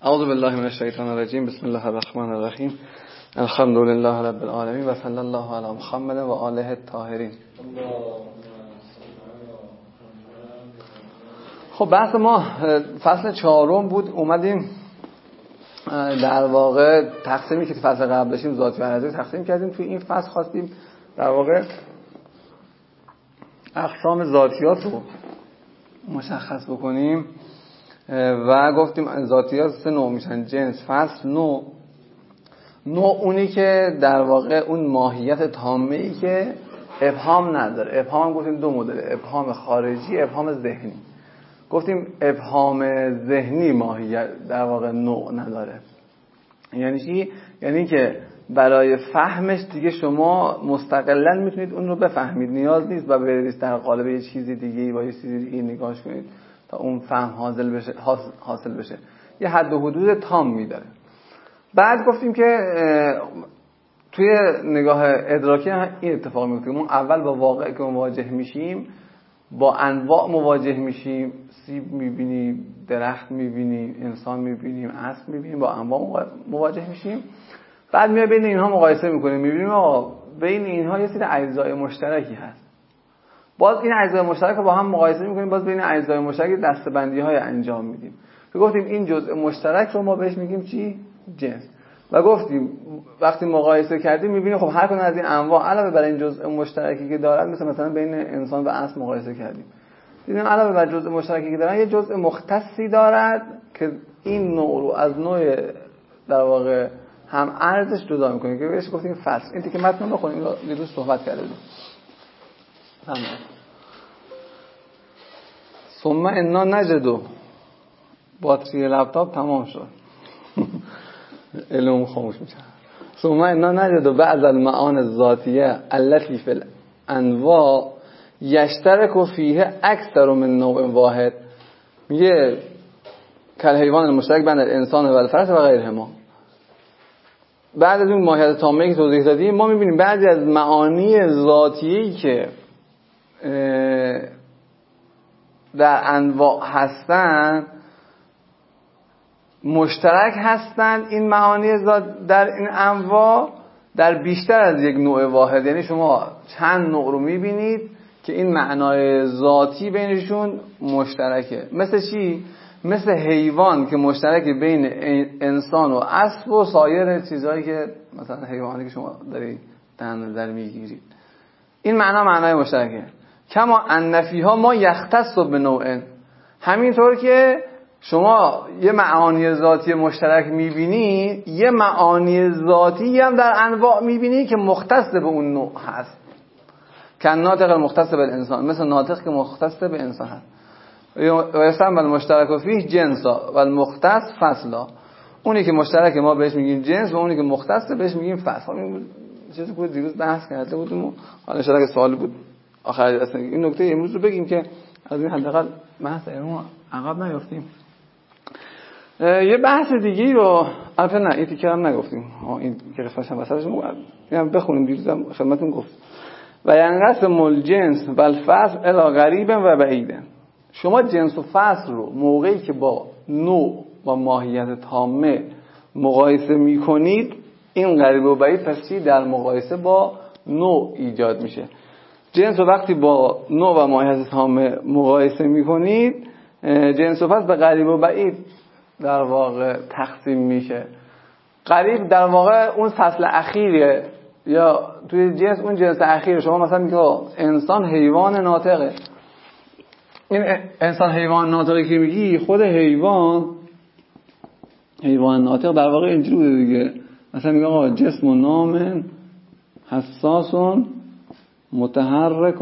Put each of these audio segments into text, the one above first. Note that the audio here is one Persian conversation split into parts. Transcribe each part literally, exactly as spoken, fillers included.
اعوذ بالله من الشیطان الرجیم. بسم الله الرحمن الرحیم. الحمد لله رب العالمین و صلی الله علی محمد و آله الطاهرین. خب بحث ما فصل چهارم بود. اومدیم در واقع تقسیمی که فصل قبل داشتیم ذاتی و نظری تقسیم کردیم. توی این فصل خواستیم در واقع اقسام ذاتیات رو مشخص بکنیم و گفتیم ذاتیات سه نوع میشن: جنس، فصل، نوع. نوع اونی که در واقع اون ماهیت تامه ای که ابهام نداره. ابهام هم گفتیم دو مدل: ابهام خارجی، ابهام ذهنی. گفتیم ابهام ذهنی ماهیت در واقع نوع نداره. یعنی چی؟ یعنی که برای فهمش دیگه شما مستقلاً میتونید اون رو بفهمید، نیاز نیست و برید در قالب یه چیزی دیگه با یه چیزی دیگه نگاهش کنید تا اون فهم حاصل بشه حاصل بشه یه حد و حدود تام میداره. بعد گفتیم که توی نگاه ادراکی این اتفاق میفته. ما اول با واقع که مواجه میشیم با انواع مواجه میشیم. سیب میبینیم، درخت میبینیم، انسان میبینیم، اسب میبینیم، با انواع مواجه میشیم. بعد میایم بین اینها مقایسه میکنیم، میبینیم آقا بین اینها یه سری اجزای مشترکی هست. باز این اجزای مشترک رو با هم مقایسه میکنیم، باز بین اجزای مشترک دسته‌بندی های انجام میدیم. که گفتیم این جزء مشترک رو ما بهش میگیم چی؟ جنس. و گفتیم وقتی مقایسه کردیم میبینیم خب هر کدوم از این انواع علاوه بر این جزء مشترکی که دارن، مثلا مثلا بین انسان و اسب مقایسه کردیم، دیدیم علاوه بر جزء مشترکی که دارن یه جزء مختصی دارد که این نوع رو از نوع در واقع هم ارزش جدا میکنه که بهش گفتیم فصل. این دیگه متن رو بخونیم، یه روز صحبت کردیم. تمام. ثم انا نجدو باتری لپتاپ تمام شد. علوم خاموش میشه. ثم انا نجدو بعض المعانی الذاتیه التي فی الانواع یشترک فیه اکثر من نوع واحد. میگه کل حیوان المشترک بین الانسان و الفرس و غیرهما. بعد از اون ماهیت تامه‌ای که توضیح دادیم ما میبینیم بعضی از معانی ذاتیه‌ای که در انواع هستن مشترک هستن. این معانی ذات در این انواع در بیشتر از یک نوع واحد. یعنی شما چند نوع رو میبینید که این معنای ذاتی بینشون مشترکه. مثل چی؟ مثل حیوان که مشترک بین انسان و اسب و سایر چیزهایی که مثلا حیوانی که شما دارید در نظر میگیرید. این معنا معنای مشترکه. کما ان فیها ما یختص بنوع. همینطور که شما یه معانی ذاتی مشترک میبینی، یه معانی ذاتی هم در انواع میبینی که مختص به اون نوع هست. که ناطق مختص به انسان، مثل ناطق که مختص به انسان هست. و اسم المشترک فیه جنسا و المختص فصلا. اونی که مشترک ما بهش میگیم جنس و اونی که مختص بهش میگیم فصل. این چیزی بود دیروز بحث کرده بودیم و حالا ان شاء الله که سوال بود آخر اصلا این نکته امروز رو بگیم که از این حداقل بحث علم عقب نیافتیم. یه بحث دیگه رو البته نه این تیکه هم نگفتیم. این که قسمتش هم وسطش میگم بخونیم. دیروزم خدمتتون گفت و ینقسم الجنس و الفصل الی قریب و بعید. شما جنس و فصل رو موقعی که با نوع و ماهیت تامه مقایسه میکنید، این قریب و بعید پس چی در مقایسه با نوع ایجاد میشه. جنس رو وقتی با نوع و ماهیت تامه مقایسه میکنید، جنس و فصل به قریب و بعید در واقع تقسیم میشه. قریب در واقع اون فصل اخیره، یا توی جنس اون جنس اخیر. شما مثلا میگه انسان حیوان ناطقه. این انسان حیوان ناطقی که میگی، خود حیوان حیوان ناطق در واقع اینجوری بوده دیگه. مثلا میگه آقا جسم و نام حساس متحرک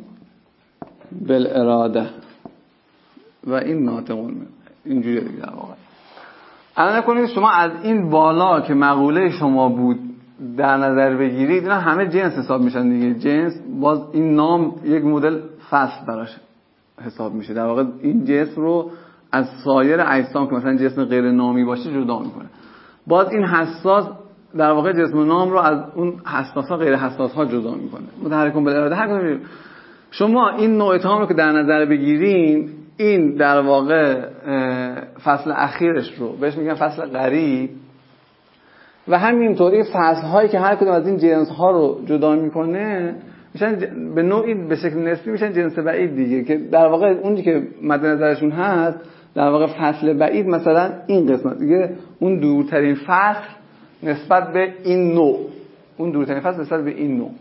بالاراده و این ناطقون اینجوری دیگه در واقع. الان نکنید شما از این بالا که مقوله شما بود در نظر بگیرید، اینا همه جنس حساب میشن دیگه. جنس باز این نام یک مدل فصل براش حساب میشه. در واقع این جسم رو از سایر اجسام که مثلا جسم غیر نامی باشه جدا میکنه. باز این حساس در واقع جسم و نام رو از اون حساس ها غیر حساس ها جدا میکنه. متحرک بالاراده. هر کدوم شما این نوع تام رو که در نظر بگیرین، این در واقع فصل اخیرش رو بهش میگن فصل غریب و همینطوری فصل هایی که هر کدوم از این جنس ها رو جدا میکنه میشن به نوعی به شکل نسبی میشن جنس بعید دیگه، که در واقع اونی که مد نظرشون هست در واقع فصل بعید مثلا این قسمت دیگه اون دورترین فصل نسبت به این نوع، اون دورترین فصل نسبت به این نوع.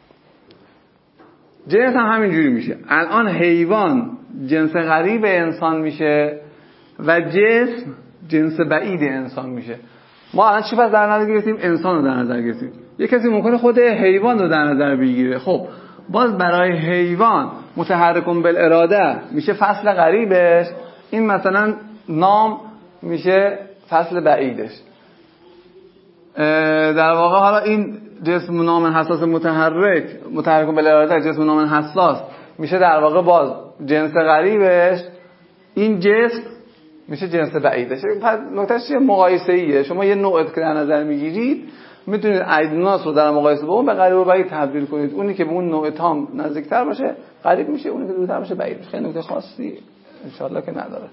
جنس هم همینجوری میشه. الان حیوان جنس غریب انسان میشه و جسم جنس بعید انسان میشه. ما الان چی پس در نظر گرفتیم؟ انسان رو در نظر گرفتیم. یک کسی ممکنه خود حیوان رو در نظر بگیره. خب باز برای حیوان متحرکون بالاراده میشه فصل غریبش، این مثلا نام میشه فصل بعیدش. در واقع حالا این جسم نام حساس متحرک متحرکون بالاراده جسم نام حساس میشه در واقع باز جنس غریبش، این جسم میشه جنس بعیدش. پس نکتهش چیه؟ مقایسه ایه. شما یه نوع که در نظر میگیرید میتونید اجناس رو در مقایسه با اون به غریب و بعید تبدیل کنید. اونی که به اون نوع تام نزدیکتر باشه غریب میشه، اونی که دورتر باشه بعید میشه. خیلی نکته خاصی انشالله که نداره.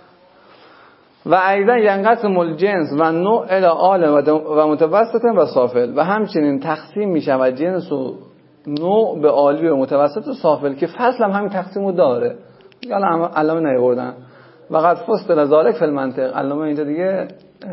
و ایضا ینقسم الجنس و نوع الی عال و متوسط و سافل، و همچنین تقسیم میشه و جنس و نوع به عالی و متوسط و سافل که فصل هم همین تقسیمو داره. حالا علامه نیاوردن و قد فصل ذلک فی المنطق. علامه اینجا دیگه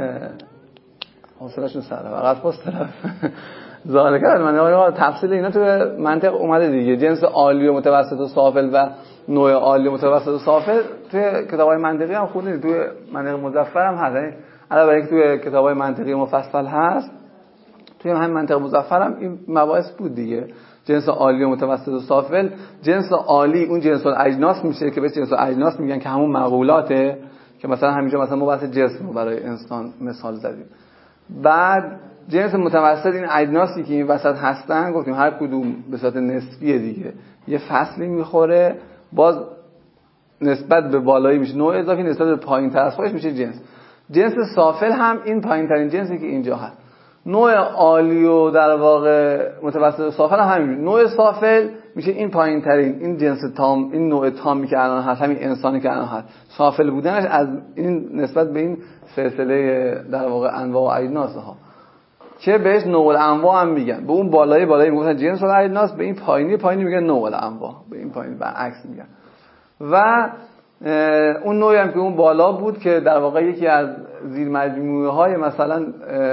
حوصله‌شون سره. و قد فصل ذلک المنطق، تفصیل اینا تو منطق اومده دیگه. جنس عالی و متوسط و سافل و نوع عالی و متوسط و سافل توی کتاب‌های منطقی هم خوندید، توی منطق مظفر هم هست. علاوه بر اینکه توی کتاب‌های منطقی مفصل هست، توی همین منطق مظفر هم این مباحث بود دیگه. جنس عالی و متوسط و سافل، جنس عالی اون جنس الاجناس میشه که به جنس الاجناس میگن که همون مقولاته، که مثلا همینجا مثلا ما بحث جسم رو برای انسان مثال زدیم. بعد جنس متوسط این اجناسی که این وسط هستن گفتیم هر کدوم به صورت نسبیه دیگه، یه فصلی میخوره، باز نسبت به بالایی میشه نوع اضافی، نسبت به پایین تر از خودش میشه جنس. جنس سافل هم این پایین ترین جنسی که اینجا هست. نوع عالی و در واقع متوسط و سافل هم همین. نوع سافل میشه این پایین ترین، این جنس تام، این نوع تامی که الان هست، همین انسانی که الان هست. سافل بودنش از این نسبت به این سلسله در واقع انواع و اجناس ها که بهش نوع الانواع هم میگن. به اون بالایی بالایی میگن جنس و اجناس، به این پایینی پایینی میگن نوع الانواع، به این پایین برعکس میگن. و اون نوعی هم که اون بالا بود که در واقع یکی از زیر مجموعه های مثلا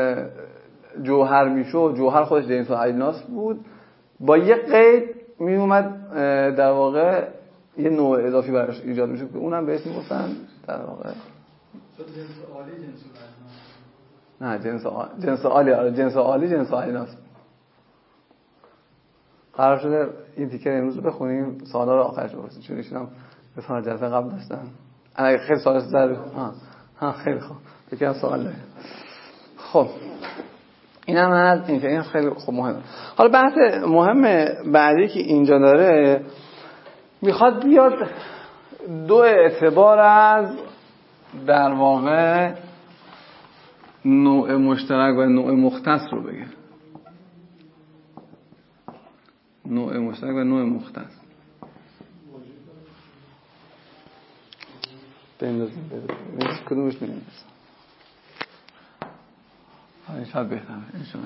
جوهر میشو، جوهر خودش جنس و اجناس بود، با یه قید می اومد در واقع یه نوع اضافی براش ایجاد میشه که اونم بهش میگفتن در واقع جنس عالی جنس اجناس. نه جنس عالی جنس عالی آره جنس عالی جنس اجناس. قرار شده این تیکر امروز بخونیم، سوالا رو آخرش بپرسیم چون ایشون به سال جلسه قبل داشتن. اگه خیلی سوال زر ها ها خیلی خوب یکم سوال داره. خب اینم از این که این خیلی خوب مهمه. حالا بحث مهم بعدی که اینجا داره میخواد بیاد دو اعتبار از در واقع نوع مشترک و نوع مختص رو بگه. نوع مشترک و نوع مختص بندازیم بندازیم کدومش بندازیم این شاید بهتره این شما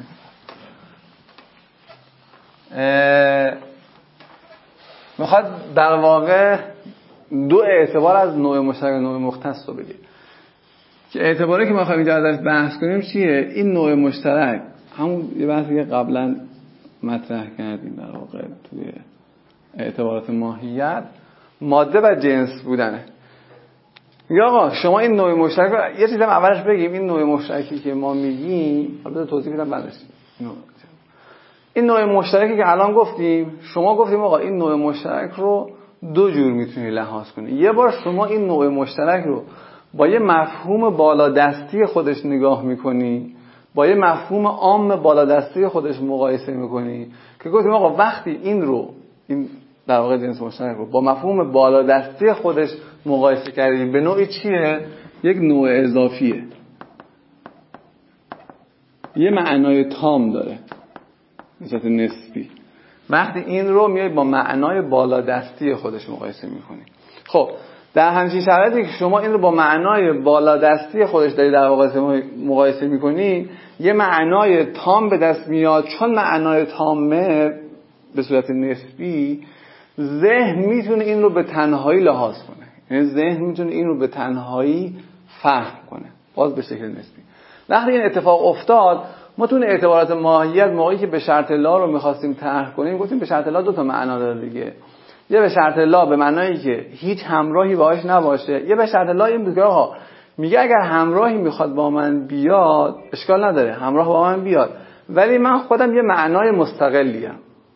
میخواد در واقع دو اعتبار از نوع مشترک و نوع مختص رو بگه که اعتباری که ما خواهیم اینجا ازش بحث کنیم چیه؟ این نوع مشترک همون یه بحثی که قبلا مطرح کردیم در واقع توی اعتبارات ماهیت، ماده و جنس بودنه. یا آقا شما این نوع مشترک، یه چیزم اولش بگیم این نوع مشترکی که ما میگیم، حالا توضیح میدم بعدش. این نوع مشترکی که الان گفتیم، شما گفتیم آقا این نوع مشترک رو دو جور میتونی لحاظ کنی. یه بار شما این نوع مشترک رو با یه مفهوم بالادستی خودش نگاه میکنی، با یه مفهوم عام بالادستی خودش مقایسه میکنی که گفتیم آقا وقتی این رو این در واقع جنس مشترک رو با مفهوم بالادستی خودش مقایسه کردیم به نوعی چیه؟ یک نوع اضافیه، یه معنای تام داره نسبت نسبی. وقتی این رو میای با معنای بالادستی خودش مقایسه میکنی. خب در همچین شرایطی که شما این رو با معنای بالادستی خودش دارید در واقع مقایسه میکنید، یه معنای تام به دست میاد. چون معنای تامه به صورت نسبی، ذهن میتونه این رو به تنهایی لحاظ کنه، یعنی ذهن میتونه این رو به تنهایی فهم کنه، باز به شکل نسبی. وقتی این اتفاق افتاد، ما تو اعتبارات ماهیت موقعی که به شرط لا رو میخواستیم طرح کنیم، گفتیم به شرط لا دو تا معنا داره دیگه. یه به شرط لا به معنایی که هیچ همراهی باهاش نباشه، یه به شرط لا این بود که آقا میگه اگر همراهی میخواد با من بیاد اشکال نداره، همراه با من بیاد، ولی من خودم یه معنای مستقلیم.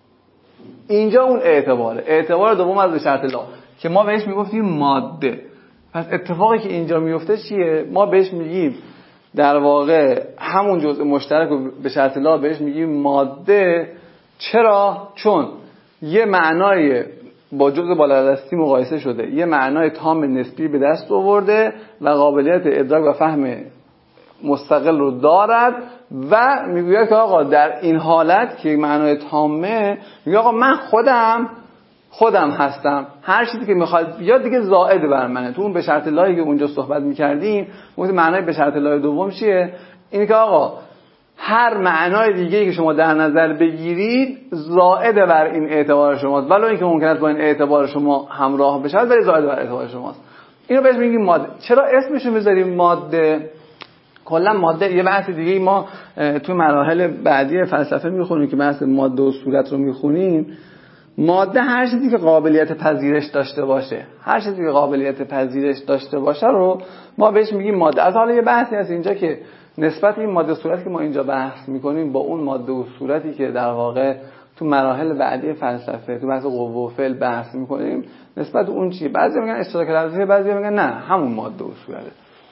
اینجا اون اعتباره. اعتبار دوم از به شرط لا که ما بهش میگفتیم ماده. پس اتفاقی که اینجا میفته چیه؟ ما بهش میگیم در واقع همون جزء مشترک رو به شرط لا بهش میگیم ماده. چرا؟ چون یه معنای با جزء بالادستی مقایسه شده، یه معنای تام نسبی به دست آورده و قابلیت ادراک و فهم مستقل رو دارد و میگوید که آقا در این حالت که معنای تامه، میگه آقا من خودم خودم هستم، هر چیزی که میخواد بیاد دیگه زائد بر منه. تو اون به شرط لایی که اونجا صحبت میکردیم، گفتیم معنای به شرط لای دوم چیه؟ اینه که آقا هر معنای دیگه‌ای که شما در نظر بگیرید زائد بر این اعتبار شماست، ولی اینکه ممکن است با این اعتبار شما همراه بشه ولی زائد بر اعتبار شماست. اینو بهش میگیم ماده. چرا اسمشو میذاریم ماده؟ کلا ماده یه بحث دیگه ما تو مراحل بعدی فلسفه میخونیم که بحث ماده و صورت رو میخونیم. ماده هر چیزی که قابلیت پذیرش داشته باشه، هر چیزی که قابلیت پذیرش داشته باشه رو ما بهش میگیم ماده. از حالا یه بحثی هست اینجا که نسبت این ماده و صورتی که ما اینجا بحث میکنیم با اون ماده و صورتی که در واقع تو مراحل بعدی فلسفه تو بحث قوه و فعل بحث میکنیم، نسبت اون چیه؟ بعضی میگن اشتراک لفظی، بعضی میگن نه همون ماده و صورته.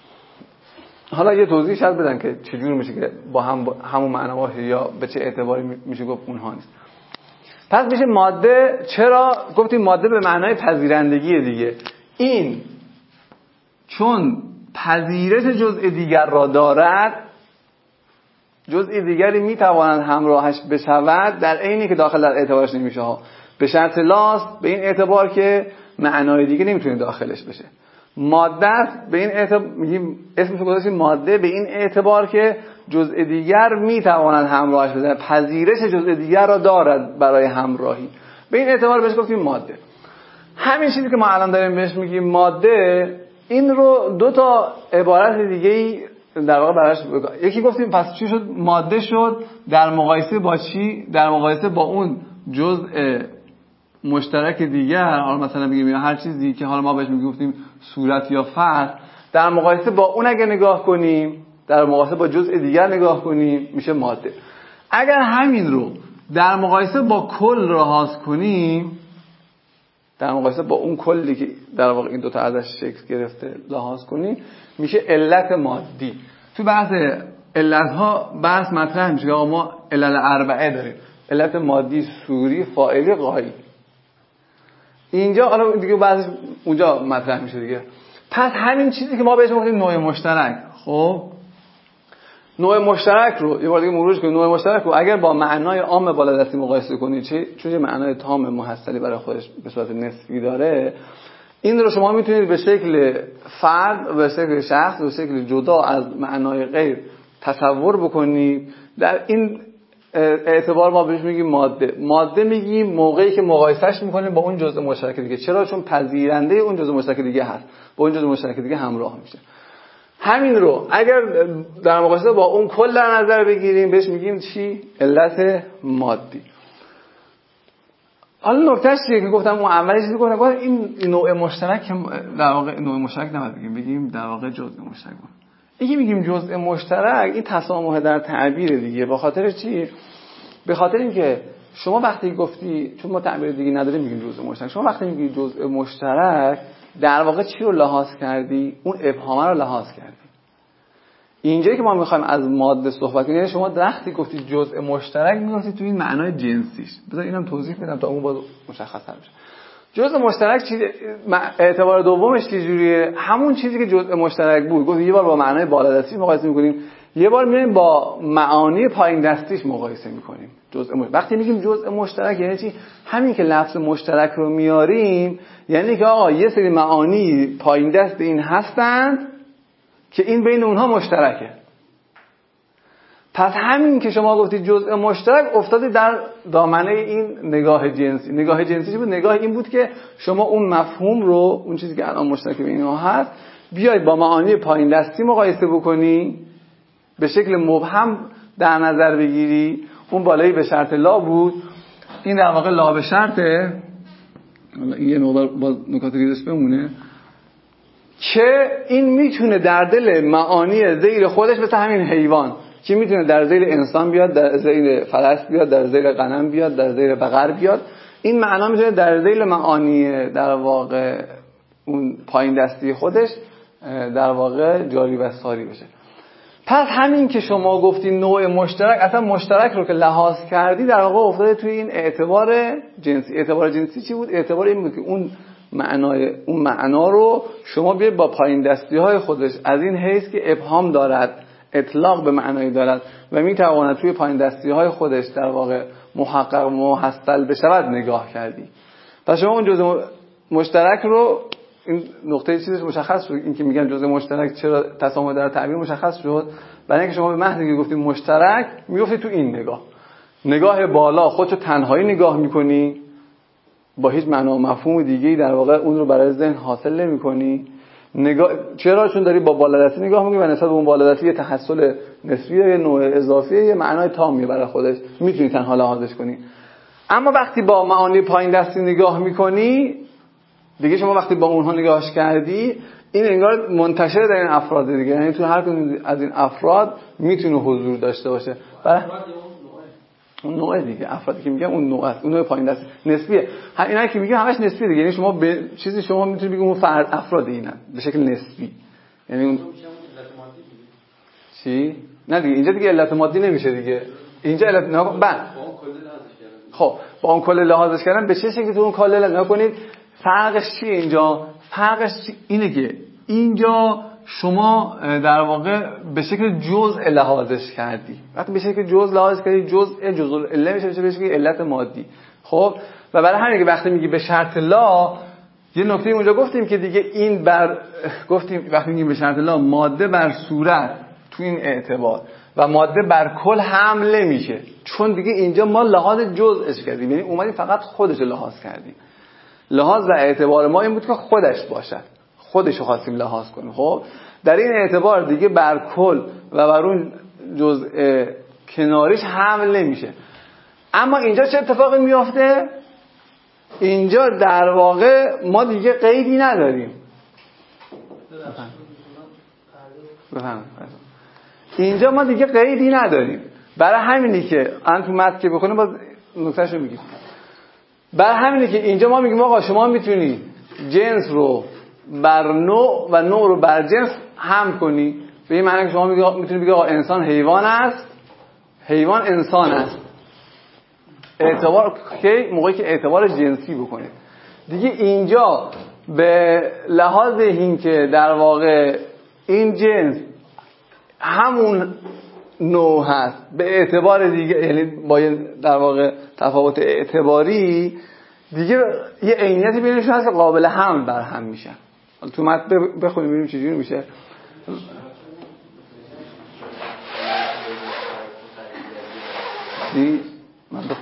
حالا یه توضیح شاید بدن که چجور میشه که با هم با همون معنا باشه یا به چه اعتباری میشه گفت اونها نیست. پس میشه ماده. چرا گفتیم ماده؟ به معنای پذیرندگی دیگه. این چون پذیرش جزء دیگر را دارد، جزء دیگری میتواند همراهش بشود، در عینی که داخل در اعتبارش نمیشه ها. به شرط لاست به این اعتبار که معنای دیگه نمیتونه داخلش بشه. ماده است به این اعتبار میگیم اسمش رو گذاشتیم ماده، به این اعتبار که جزء دیگر میتواند همراهش بشه، پذیرش جزء دیگر را دارد برای همراهی، به این اعتبار بهش گفتیم ماده. همین چیزی که ما الان داریم بهش میگیم ماده، این رو دو تا عبارت دیگه‌ای در واقع براش بگم. یکی گفتیم پس چی شد؟ ماده شد در مقایسه با چی؟ در مقایسه با اون جزء مشترک دیگر. حالا مثلا بگیم یا هر چیزی که حالا ما بهش میگفتیم صورت یا فرد، در مقایسه با اون اگه نگاه کنیم، در مقایسه با جزء دیگر نگاه کنیم، میشه ماده. اگر همین رو در مقایسه با کل لحاظ کنیم، در مقایسه با اون کلی که در واقع این دوتا ازش شکل گرفته لحاظ کنیم، میشه علت مادی. تو بحث علت ها بحث مطرح میشه که ما علل اربعه داریم: علت مادی، صوری، فاعلی، غایی. اینجا حالا دیگه بعضی اونجا مطرح میشه دیگه. پس همین چیزی که ما بهش میگیم نوع مشترک، خب نوع مشترک رو یه بار دیگه مروج کنیم. نوع مشترک رو اگر با معنای عام بالادستی مقایسه کنید، چه چون یه معنای تام محصلی برای خودش به صورت نسبی داره، این رو شما میتونید به شکل فرد، به شکل شخص، به شکل جدا از معنای غیر تصور بکنید. در این اعتبار ما بهش میگیم ماده. ماده میگیم موقعی که مقایسهش میکنیم با اون جزء مشترک دیگه. چرا؟ چون پذیرنده اون جزء مشترک دیگه هست، با اون جزء مشترک دیگه همراه میشه. همین رو اگر در مقایسه با اون کل در نظر بگیریم بهش میگیم چی؟ علت مادی. حالا نکتهش چیه که گفتم اون اولی چیزی گفتم گفتم این نوع مشترک در واقع نوع مشترک نباید بگیم، بگیم در واقع جزء مشترک. یکی میگیم جزء مشترک، این تسامح در تعبیر دیگه. به خاطر چی؟ به خاطر اینکه شما وقتی گفتی، چون ما تعبیر دیگه نداریم میگیم جزء مشترک، شما وقتی میگی جزء مشترک در واقع چی رو لحاظ کردی؟ اون ابهام رو لحاظ کردی. اینجایی که ما میخوایم از ماده صحبت کنیم، یعنی شما وقتی گفتی جزء مشترک میگفتی تو این معنای جنسیش. بذار اینم توضیح بدم تا اون باز مشخص‌تر بشه. جزء مشترک چیز اعتبار دومش چه جوریه؟ همون چیزی که جزء مشترک بود. گفتم یه بار با معنای بالادستی مقایسه می‌کنیم، یه بار میایم با معانی پایین دستیش مقایسه میکنیم. جزء مشترک. وقتی میگیم جزء مشترک یعنی چی؟ همین که لفظ مشترک رو میاریم یعنی که آقا یه سری معانی پایین دست این هستند که این بین اونها مشترکه. پس همین که شما گفتید جزء مشترک افتاده در دامنه این نگاه جنسی. نگاه جنسی چی بود؟ نگاه این بود که شما اون مفهوم رو، اون چیزی که الان مشترک بین اینها هست، بیاید با معانی پایین دستی مقایسه بکنی، به شکل مبهم در نظر بگیری. اون بالایی به شرط لا بود، این در واقع لا به شرطه. یه مقدار با نکات ریزش بمونه که این میتونه در دل معانی ذیل خودش مثل همین حیوان که میتونه در ذیل انسان بیاد، در ذیل فرس بیاد، در ذیل غنم بیاد، در ذیل بقر بیاد، این معنا میتونه در ذیل معانی در واقع اون پایین دستی خودش در واقع جاری و ساری بشه. پس همین که شما گفتین نوع مشترک، اصلا مشترک رو که لحاظ کردی در واقع افتاده توی این اعتبار جنسی. اعتبار جنسی چی بود؟ اعتبار این بود که اون معنای اون معنا رو شما بیاید با پایین دستی های خودش از این حیث که ابهام دارد، اطلاق به معنایی دارد و میتواند توی پایین دستی های خودش در واقع محقق محصل بشود نگاه کردی. پس شما اون جزء مشترک رو، این نقطه چیزش مشخص شد، این که میگن جزء مشترک چرا تسامح در تعبیر مشخص شد، برای اینکه شما به محض اینکه گفتید مشترک میگفتید تو این نگاه نگاه بالا خودتو تنهایی نگاه میکنی، با هیچ معنا و مفهوم دیگه‌ای در واقع اون رو برای ذهن حاصل نمی‌کنی. نگاه چرا؟ چون داری با بالادستی نگاه می‌کنی و نسبت به اون بالادستی یه تحصل نسبی، یه نوع اضافی، یه معنای تامی برای خودش میتونی تنها لحاظش کنی. اما وقتی با معانی پایین دستی نگاه می‌کنی دیگه، شما وقتی با اونها نگاهش کردی، این انگار منتشر در این افراد دیگه، یعنی تو هر کدوم از این افراد میتونه حضور داشته باشه. برای اون نوع دیگه، افرادی که میگم اون نوع است، اون نوع پایین دست نسبیه. اینا که میگم همش نسبیه دیگه، یعنی شما به چیزی شما میتونید بگید اون فرد افراد اینن به شکل نسبی. یعنی اون چی؟ نه دیگه اینجا دیگه علت مادی نمیشه دیگه. اینجا علت نه بعد خب با اون کل لحاظش کردن به چه شکلی تو اون کل لحاظ کنید. فرقش چیه اینجا؟ فرقش اینه که اینجا شما در واقع به شکل جزء لحاظش کردی. وقتی به شکل جزء لحاظ کردی، جزء جزء العله میشه به شکل علت مادی. خب و برای همین که وقتی میگی به شرط لا، یه نکته اونجا گفتیم که دیگه این بر گفتیم وقتی میگیم به شرط لا، ماده بر صورت تو این اعتبار و ماده بر کل حمله میشه، چون دیگه اینجا ما لحاظ جزءش کردیم، یعنی اومدیم فقط خودش رو لحاظ کردیم. لحاظ و اعتبار ما این بود که خودش باشد، خودش رو خواستیم لحاظ کنیم. خب در این اعتبار دیگه بر کل و بر اون جزء کناریش حمل نمیشه. اما اینجا چه اتفاقی میافته؟ اینجا در واقع ما دیگه قیدی نداریم. بفهم. اینجا ما دیگه قیدی نداریم. برای همینی که ان تو متن که بخونیم باز نکتهشو میگیم. برای همینی که اینجا ما میگیم آقا شما میتونی جنس رو بر نوع و نوع رو بر جنس هم کنی. به این معنی که شما میتونی بگی آقا انسان حیوان است، حیوان انسان است. اعتبار که موقعی که اعتبار جنسی بکنید دیگه، اینجا به لحاظ این که در واقع این جنس همون نوع هست به اعتبار دیگه، یعنی با در واقع تفاوت اعتباری دیگه، یه عینیتی بینشون هست که قابل حمل بر هم میشن. حالا تو متن بخونیم ببینیم چجوری میشه. دی من بخ...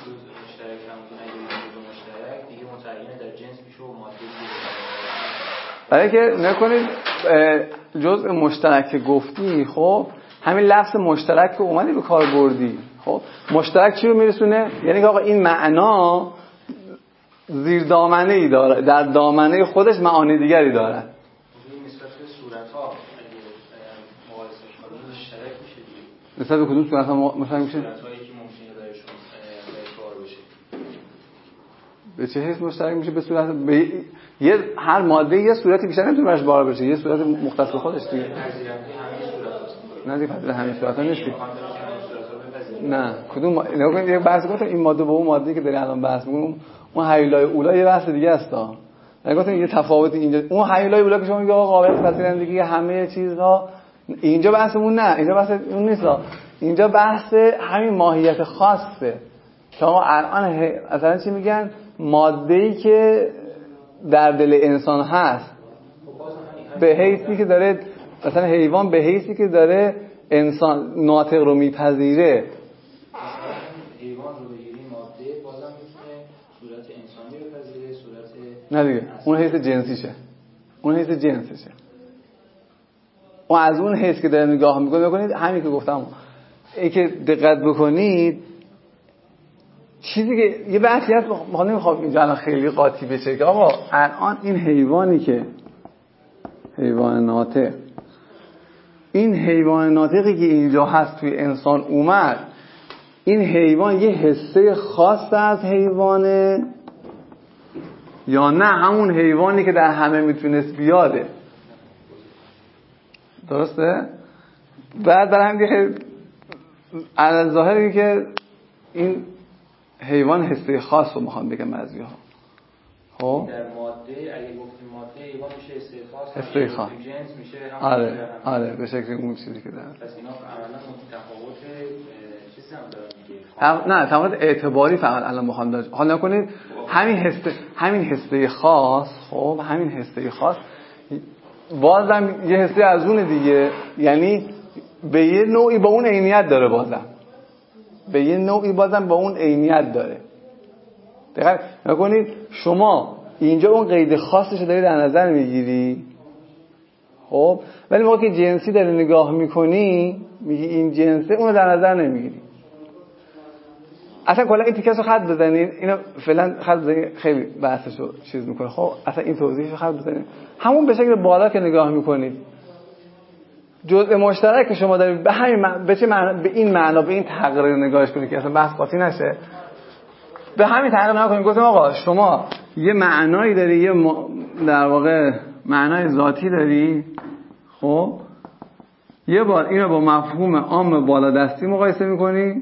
برای که نکنید جزء مشترک که گفتی، خب همین لفظ مشترک که اومدی به کار بردی، خب مشترک چی رو میرسونه؟ یعنی که آقا این معنا زیر دامنه ای داره، در دامنه خودش معانی دیگری داره. نسبت به صورت‌ها اگه مقایسه کنیم مشترک میشه دیگه. نسبت به کدوم صورت‌ها مشترک میشه؟ صورت‌هایی که ممکنه برایشون اعتبار بشه. به چه حیث مشترک میشه؟ به صورت به یه هر ماده یه صورتی بیشتر نمیتونه براش بار بشه، یه صورت مختص به خودش دیگه. نه دیگه پذیر همین صورت‌ها نیست. نه کدوم نگاه یک بحث گفتم این ماده با اون ماده‌ای که داری الان بحث می‌کنیم، اون هیولای اولا یه بحث دیگه است ها. نگفتم یه تفاوتی اینجا، اون هیولای اولا که شما میگه آقا قابل پذیرندگی همه چیزها اینجا بحثمون نه، اینجا بحث اون نیست، اینجا بحث همین ماهیت خاصه. شما الان مثلا چی میگن؟ ماده‌ای که در دل انسان هست به حیثی که داره، مثلا حیوان به حیثی که داره انسان ناطق رو میپذیره. حیوان رو بگیریم ماده بازم میتونه صورت انسانی بپذیره، صورت نه دیگه اون حیث جنسیشه، اون حیث جنسیشه. اون از اون حیث که داره نگاه میکنه. بکنید همین که گفتم، ای که دقت بکنید چیزی که یه بحثی هست، ما نمیخوام اینجا الان خیلی قاطی بشه که آقا الان این حیوانی که حیوان ناطق، این حیوان ناطقی که اینجا هست توی انسان اومد، این حیوان یه حسه خاص از حیوانه یا نه همون حیوانی که در همه میتونست بیاده؟ درسته؟ بعد در هم دیگه از ظاهری که این حیوان حسه خاص رو میخوام بگم بعضی ها. خب در ماده اگه گفتیم ماده حیوان میشه حسه خاص، حسه خاص جنس میشه هم. آره آره به شکل اون چیزی که داره. پس اینا عملاً متفاوت چیزی هم دارن دیگه. نه تفاوت اعتباری فقط الان میخوام داشت. حالا نکنید همین حسه، همین حسه خاص، خب همین حسه خاص بازم یه حسه از اون دیگه، یعنی به یه نوعی با اون عینیت داره، بازم به یه نوعی بازم با اون عینیت داره. دقیقاً نکنید شما اینجا اون قید خاصش رو داری در نظر میگیری، خب ولی موقعی که جنسی داری نگاه میکنی میگی این جنسه، اون رو در نظر نمیگیری. اصلا کلا این تیکه رو خط بزنید، اینو فعلا خط بزنید، خیلی بحثشو چیز میکنه. خب اصلا این توضیحشو خط بزنید، همون به شکل بالا که نگاه میکنید جزء مشترک که شما دارید به همین معنی، به چه معنی، به این معنا، به این تغییر نگاهش کنید که اصلا بحث قاطی نشه. به همین تغییر نگاه کنید. گفتم آقا شما یه معنایی داری، یه م... در واقع معنای ذاتی داری، خب یه بار اینو با مفهوم عام بالادستی مقایسه میکنی.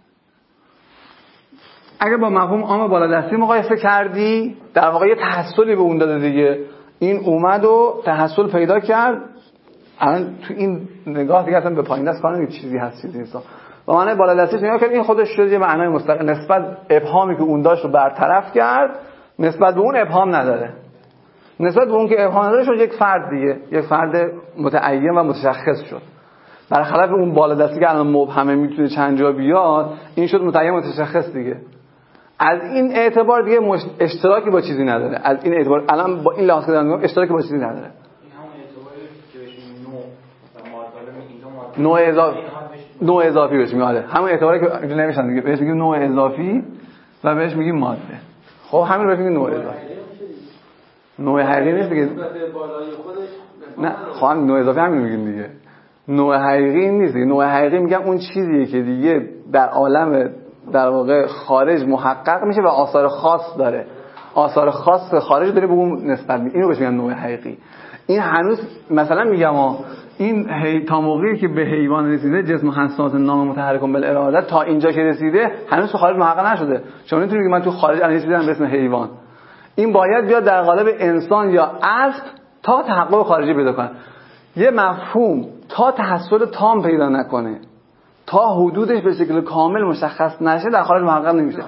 اگه با مفهوم عام بالادستی مقایسه کردی، در واقع یه تحصیلی به اون داده دیگه. این اومد و تحصیل پیدا کرد. الان تو این نگاه دیگه اصلا به پایین دست کار نمیگه چیزی هست چیزی نیست. با معنی بالادستی نگاه کرد، این خودش شد یه معنای مستقل، نسبت ابهامی که اون داشت رو برطرف کرد، نسبت به اون ابهام نداره. نسبت به اون که ابهام نداره شد یک فرد دیگه، یک فرد متعین و متشخص شد. برخلاف اون بالادستی که الان مبهمه میتونه چند جا بیاد، این شد متعین متشخص دیگه. از این اعتبار دیگه مش... اشتراکی با چیزی نداره. از این اعتبار الان با این لحاظ که دارم اشتراکی با چیزی نداره. این همون اعتباری که بهش نوع نوع اضافی، نوع اضافی بهش میگه. آره همون اعتباری که اینجا نمیشن دیگه، بهش میگیم نوع اضافی و بهش میگیم ماده. خب همین رو بهش میگیم نوع اضافی. نوع حقیقی نیست دیگه. نه خب هم نوع اضافی همین میگیم دیگه. نوع حقیقی نیست دیگه. نوع حقیقی میگم اون چیزیه که دیگه در عالم در واقع خارج محقق میشه و آثار خاص داره. آثار خاص خارج داره به اون نسبت میده. اینو بهش میگن نوع حقیقی. این هنوز مثلا میگم ها، این هی تا موقعی که به حیوان رسیده، جسم حساس نام متحرک بالاراده، تا اینجا که رسیده هنوز تو خارج محقق نشده. شما نمیتونید بگید من تو خارج الان رسیدم به اسم حیوان. این باید بیاد در قالب انسان یا اسب تا تحقق خارجی پیدا کنه. یه مفهوم تا تحصل تام پیدا نکنه، تا حدودش به شکل کامل مشخص نشه، در خارج محقق نمیشه.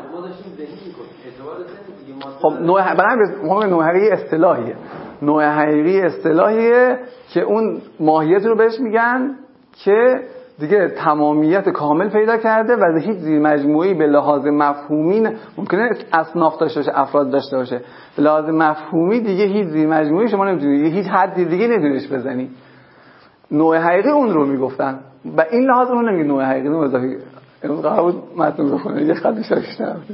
خب نوع برای نوع حقیقی اصطلاحیه. نوع حقیقی اصطلاحیه که اون ماهیت رو بهش میگن که دیگه تمامیت کامل پیدا کرده و هیچ زیر مجموعی به لحاظ مفهومی ممکنه اصناف داشته باشه، افراد داشته باشه، به لحاظ مفهومی دیگه هیچ زیر مجموعی شما نمیتونید، هیچ حدی دیگه نمیتونیش بزنی. نوع حقیقی اون رو میگفتن و این لحاظ اون نمیگه نوع حقیقی، نوع اضافی. امروز قرار بود متن بخونیم یه خط بیشترش نرفتیم.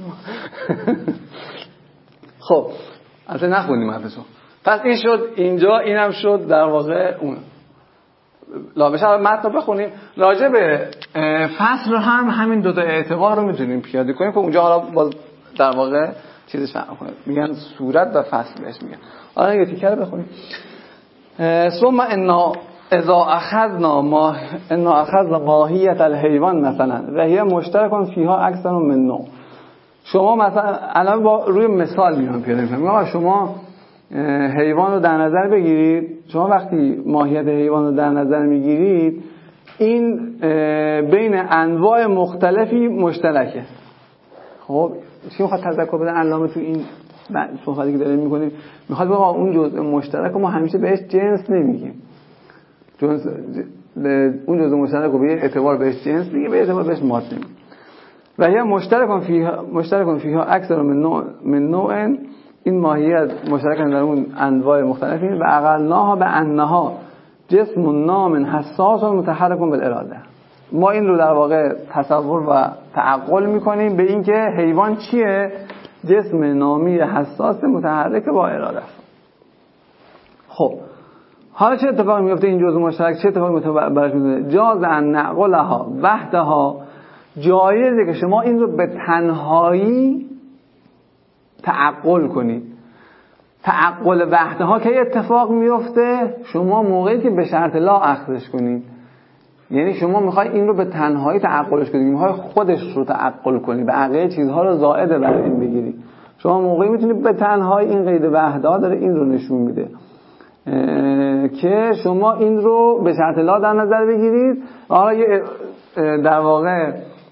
خب اصلا نخونیم متنشو. پس این شد اینجا، اینم شد در واقع اون. لا بشه متن رو بخونیم. راجع به فصل رو هم همین دو تا اعتبار رو میتونیم پیاده کنیم که اونجا حالا باز در واقع چیزش فرق کنه. میگن صورت و فصل بهش میگن. حالا یه تیکه رو بخونیم. ثم انا اذا اخذنا ما انا اخذنا ماهیت الحیوان مثلا و هي مشترک فیها اکثر من نوع. شما مثلا الان با روی مثال میام پیاده میکنم. شما حیوان رو در نظر بگیرید شما وقتی ماهیت حیوان رو در نظر میگیرید این بین انواع مختلفی مشترکه. خب چی میخواد تذکر بده علامه تو این صحبتی که داریم میکنیم؟ میخواد بگه اون جزء مشترک رو ما همیشه بهش جنس نمیگیم. جنس اون جزء مشترک رو به اعتبار بهش جنس میگیم، به اعتبار بهش ماده میگیم. و یا مشترکان فیها مشترکان فیها اکثر من نوع من نوع، این ماهیت مشترکن در اون انواع مختلفی و اقلناها به انها جسم نام حساس و متحرک بالاراده. ما این رو در واقع تصور و تعقل میکنیم به اینکه حیوان چیه؟ جسم نامی حساس متحرک با اراده است. خب حالا چه اتفاقی میفته این جزء مشترک؟ چه اتفاقی میفته براش میفته؟ جاز ان نعقلها وحدها، جایزه که شما این رو به تنهایی تعقل کنید. تعقل وحدها که اتفاق میفته شما موقعی که به شرط لا اخذش کنید، یعنی شما میخوای این رو به تنهایی تعقلش کنید، میخوای خودش رو تعقل کنید، به بقیه چیزها رو زائد بر این بگیرید. شما موقعی میتونید به تنهایی، این قید وحدها داره این رو نشون میده که شما این رو به شرط لا در نظر بگیرید. حالا یه در واقع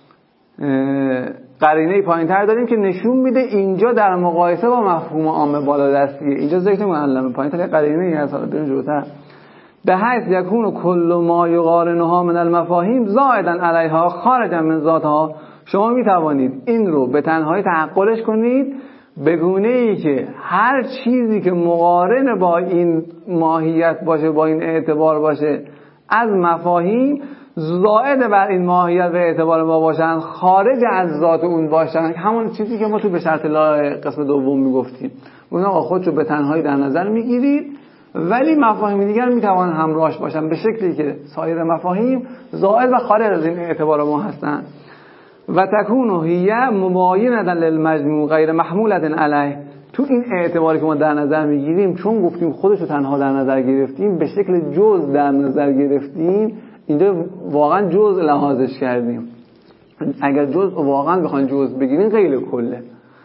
قرینه پایین‌تر داریم که نشون میده اینجا در مقایسه با مفهوم عام بالادستیه. اینجا ذکر معلم پایین‌تر قرینه هست، حالا بریم جلوتر. به حیث یکون کل ما یقارنها من المفاهیم زائدا علیها خارجا من ذاتها، شما میتوانید این رو به تنهایی تعقلش کنید به گونه‌ای که هر چیزی که مقارن با این ماهیت باشه، با این اعتبار باشه از مفاهیم، زائد بر این ماهیت و اعتبار ما باشن، خارج از ذات اون باشن. همون چیزی که ما تو به شرط لا قسم دوم میگفتیم، اون آقا خودشو به تنهایی در نظر میگیرید ولی مفاهیم دیگر میتوان همراهش باشن به شکلی که سایر مفاهیم زائد و خارج از این اعتبار ما هستن. و تکون هی مباینه للمجموع غیر محمولة علیه، تو این اعتباری که ما در نظر میگیریم چون گفتیم خودشو تنها در نظر گرفتیم، به شکل جزء در نظر گرفتیم، اینجا واقعا جزء لحاظش کردیم. اگر جزء واقعا بخواین جزء بگیرین غیر کله.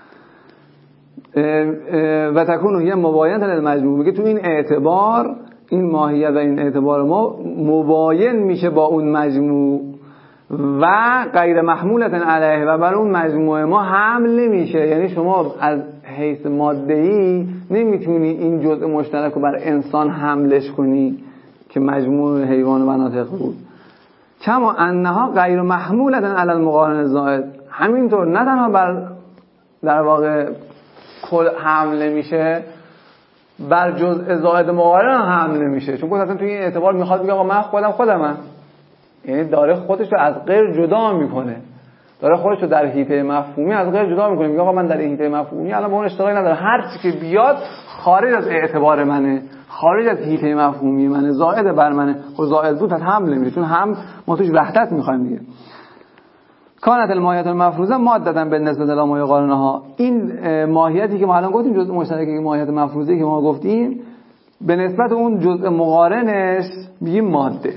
و تکون هی مباینه للمجموع، میگه تو این اعتبار، این ماهیت و این اعتبار ما مباین میشه با اون مجموع و غیر محمولة علیه، و بر اون مجموعه ما حمل نمیشه. یعنی شما از حیث ماده‌ای نمیتونی این جزء مشترک رو بر انسان حملش کنی که مجموع حیوان و مناطق بود. کما انها غیر محمولة علی المقارن الزائد، همینطور نه تنها بر در واقع کل حمل نمیشه، بر جزء زائد مقارن حمل نمیشه. چون اصلا توی این اعتبار میخواد بگه آقا من خودم خودمم، یعنی داره خودش رو از غیر جدا میکنه، داره خودش رو در حیطه مفهومی از غیر جدا میکنه. میگه آقا من در حیطه مفهومی الان با اون اشتراکی نداره، هر چی که بیاد خارج از اعتبار منه، خارج از حیطه مفهومی منه، زائد بر منه. و زائد بود پس حمل نمیشه، چون هم ما توش وحدت میخوایم دیگه. کانت الماهیت المفروضه ماده‌اً بالنسبه الی ما یقارنها، این ماهیتی که ما الان گفتیم جزء مشترکی که ماهیت مفروضه که ما گفتیم، به نسبت اون جزء مقارنش میگیم ماده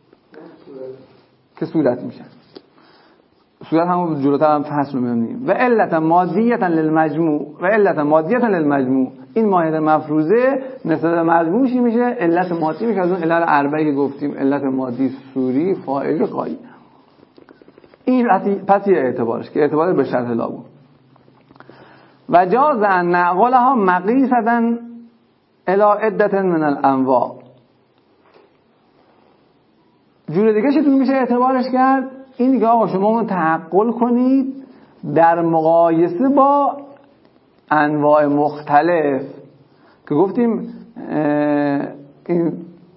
که صورت میشه. صورت همون جلوتر هم فصل رو می‌بینیم. و علت مادیه للمجموع، و علت مادیه للمجموع، این ماهیت مفروضه نسبت به مجموع چی میشه؟ علت مادی میشه از اون علت اربعی که گفتیم، علت مادی صوری فاعل غایی. این پس یه اعتبارش که اعتبار به شرط لا بود. و جاز ان نعقلها مقیسة الی عدة من الانواع، جور دیگه چطور میشه اعتبارش کرد؟ این دیگه آقا شما اون تعقل کنید در مقایسه با انواع مختلف که گفتیم این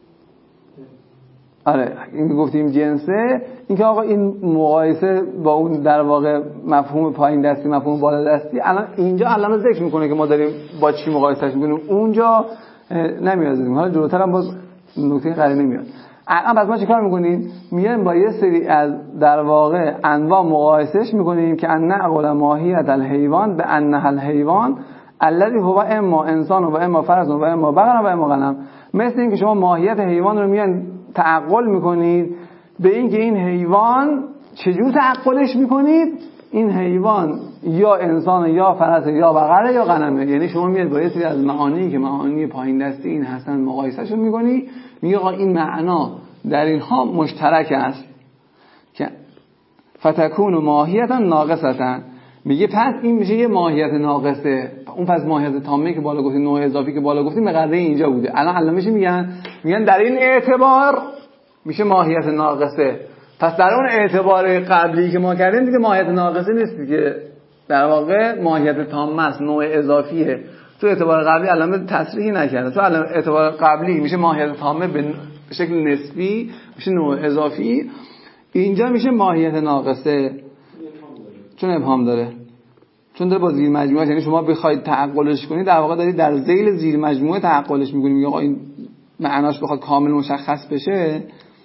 آره این گفتیم جنسه، این که آقا این مقایسه با اون در واقع مفهوم پایین دستی مفهوم بالا دستی الان اینجا الان ذکر میکنه که ما داریم با چی مقایسهش میکنیم، اونجا نمیاد. حالا جلوتر هم باز نکته قرینه میاد. الان پس ما چیکار میکنیم؟ میایم با یه سری از در واقع انواع مقایسهش میکنیم که ان نعقل ماهیت الحیوان به انها الحیوان الذي هو اما انسان و اما فرس و اما بقره و اما غنم. مثل اینکه شما ماهیت حیوان رو میان تعقل میکنید به اینکه این حیوان چجور تعقلش میکنید؟ این حیوان یا انسان یا فرس یا بقره یا غنمه. یعنی شما میاد با یه سری از معانی که معانی پایین دستی این هستن مقایسهشون میکنی، میگه آقا این معنا در اینها مشترک است که فتکون و ماهیتا ناقصتا. میگه پس این میشه یه ماهیت ناقصه. اون پس ماهیت تامه که بالا گفتیم، نوع اضافی که بالا گفتیم مقدره اینجا بوده. الان علامه میگن میگن در این اعتبار میشه ماهیت ناقصه. پس در اون اعتبار قبلی که ما کردیم دیگه ماهیت ناقصه نیست دیگه، در واقع ماهیت تامه است، نوع اضافیه. تو اعتبار قبلی علامه تصریحی نکرده، تو علامه اعتبار قبلی میشه ماهیت تامه به شکل نسبی، میشه نوع اضافی. اینجا میشه ماهیت ناقصه چون ابهام داره، چون داره با زیر مجموعه. یعنی شما بخواید تعقلش کنید در واقع دارید در ذیل زیر مجموعه تعقلش میکنید. میگه آقا این معناش بخواد کامل مشخص بشه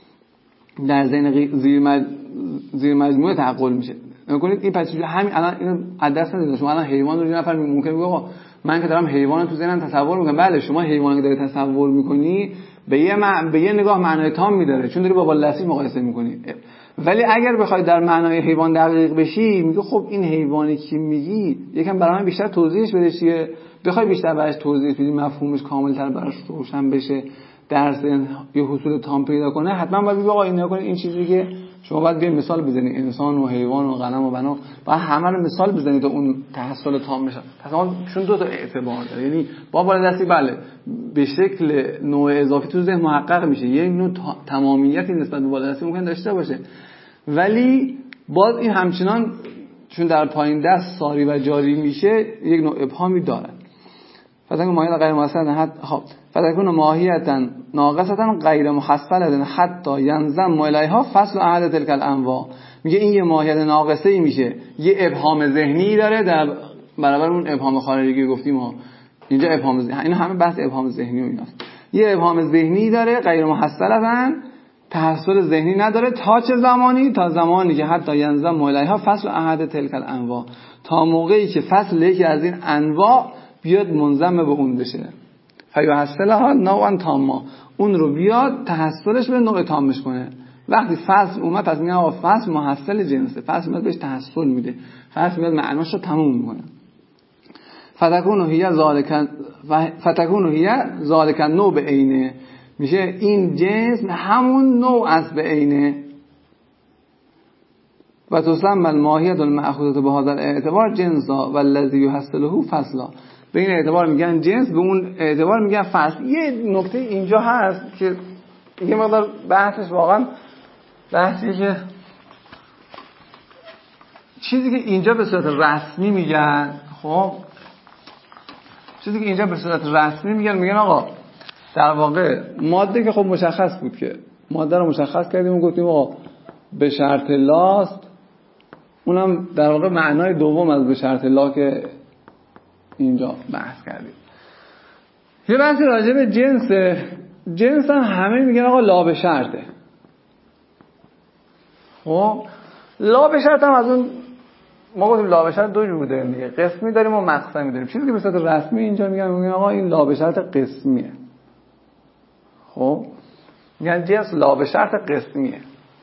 در ذیل زیر مج... زیر مجموعه تعقل میشه. نکنید این پس همین الان اینو از دست ندید. شما الان حیوان رو یه نفر ممکنه بگه آقا من که دارم حیوان تو ذهنم تصور میکنم. بله شما حیوانی که داری تصور میکنی به یه مع... به یه نگاه معنای تام میداره، چون داری با باللسی مقایسه میکنی. ولی اگر بخوای در معنای حیوان دقیق بشی، میگه خب این حیوانی که میگی یکم برای من بیشتر توضیحش بده چیه، بخوای بیشتر براش توضیح بدی، مفهومش کاملتر براش روشن بشه، در ذهن یه حصول تام پیدا کنه، حتما باید بگی آقا این نگاه این چیزی که شما باید بیاین مثال بزنید، انسان و حیوان و غنم و بنا، باید همه رو مثال بزنید تا اون تحصل تام بشه. پس اون چون دو تا اعتبار داره، یعنی با بالا دستی بله به شکل نوع اضافی تو ذهن محقق میشه، یه نوع تمامیتی نسبت به بالا دستی ممکن داشته باشه، ولی باز این همچنان چون در پایین دست ساری و جاری میشه یک نوع ابهامی داره. فتکون ماهیت غیر محصلة حتی خب فتکون ماهیتا ناقصتا غیر محصلة حتی ینضم الیها فصل احد تلک الانواع. میگه این یه ماهیت ناقصه ای میشه، یه ابهام ذهنی داره در برابر اون ابهام خارجی که گفتیم ها. اینجا ابهام ذهنی، این همه بحث ابهام ذهنی و ایناست. یه ابهام ذهنی داره غیر محصلة، تحصل ذهنی نداره. تا چه زمانی؟ تا زمانی که حتی ینضم الیها فصل احد تلک الانواع، تا موقعی که فصل یکی از این انواع بیاد منضم به اون بشه. فیحصلها نوعا تاما، اون رو بیاد تحصلش به نوع تامش کنه. وقتی فصل اومد پس میگن آقا فصل محصل جنسه، فصل میاد بهش تحصل میده، فصل میاد معناش رو تموم میکنه. فتکون هی ذالک فتکون هی ذالک نوع به عینه، میشه این جنس همون نوع است به عینه. و تسمى الماهیت المأخوذة بهذا الاعتبار جنسا والذی یحصله فصلا. به این اعتبار میگن جنس، به اون اعتبار میگن فصل. یه نکته اینجا هست که یه مقدار بحثش واقعا بحثی که چیزی که اینجا به صورت رسمی میگن، خب چیزی که اینجا به صورت رسمی میگن میگن آقا در واقع ماده که خب مشخص بود که ماده رو مشخص کردیم و گفتیم آقا به شرط لاست، اونم در واقع معنای دوم از به شرط لا که اینجا بحث کردیم. یه بحثی راجع به جنس جنس هم همه میگن آقا لا به شرطه. خب لا به شرط هم از اون ما گفتیم لا به شرط دو جور داریم دیگه، قسمی داریم و مقسمی داریم. چیزی که به صورت رسمی اینجا میگن میگن آقا این لا به شرط قسمیه. خب میگن جنس لا به شرط قسمیه.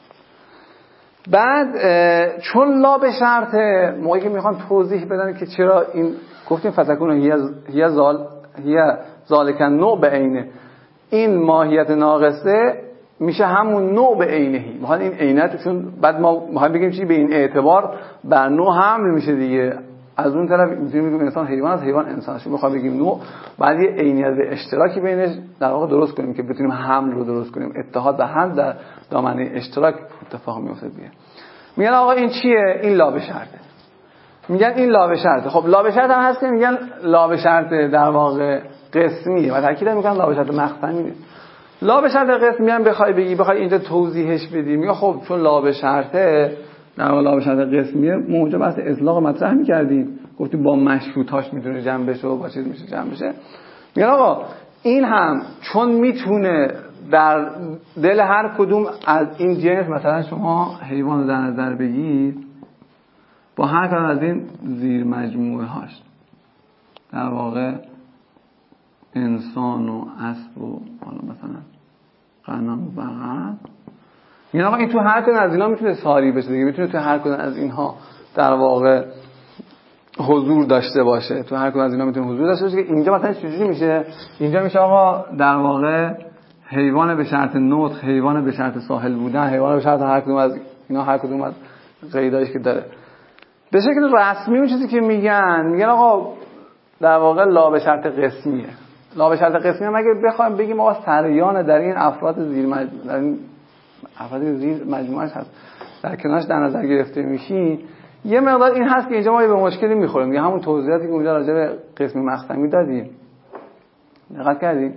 بعد چون لا به شرط موقعی که میخوان توضیح بدن که چرا این گفتیم فتکون هی زال هی ذالک نوع به عینه، این ماهیت ناقصه میشه همون نوع به عینهی. میخوان این عینت چون بعد ما میخوایم بگیم چی به این اعتبار بر نوع حمل میشه دیگه. از اون طرف میتونیم بگیم انسان حیوان از حیوان انسان. چون میخوام بگیم نوع بعد یه عینیت به اشتراکی بینش در واقع درست کنیم که بتونیم حمل رو درست کنیم. اتحاد و حمل در دامنه اشتراک اتفاق میفته دیگه. میگن آقا این چیه؟ این لا به شرطه. میگن این لا به شرطه. خب لا به شرط هم هست که میگن لا به شرط در واقع قسمیه و تاکید میکنن لا به شرط مقسمی نیست. لا به شرط قسمی هم بخوای بگی بخوای اینجا توضیحش بدی میگه خب چون لا به شرطه در واقع لا به شرط قسمیه ما اونجا بحث اطلاق مطرح میکردیم، گفتیم با مشروطاش میتونه جمع بشه و با چیز میشه جمع بشه. میگن آقا این هم چون میتونه در دل هر کدوم از این جنس مثلا شما حیوان رو در نظر بگید با هر کدوم از این زیر مجموعه هاش در واقع انسان و اسب و حالا مثلا غنم و بقر، یعنی آقا این تو هر کدوم از اینا میتونه ساری بشه دیگه، میتونه تو هر کدوم از اینها در واقع حضور داشته باشه. تو هر کدوم از اینا میتونه حضور داشته باشه. که اینجا مثلا چجوری میشه؟ اینجا میشه آقا در واقع حیوان به شرط نطق، حیوان به شرط ساحل بودن، حیوان به شرط هر کدوم از اینا، هر کدوم از قیدایش که داره. به شکل رسمی اون چیزی که میگن میگن آقا در واقع لا به شرط قسمیه. لا به شرط قسمیه مگه بخوایم بگیم آقا سریان در این افراد زیر مجموعه در این افراد زیر مجموعه هست در کنارش در نظر گرفته میشی، یه مقدار این هست که اینجا ما به مشکلی میخوریم. میگه همون توضیحاتی که اونجا راجع به قسم مقسمی دادیم دقت کردیم.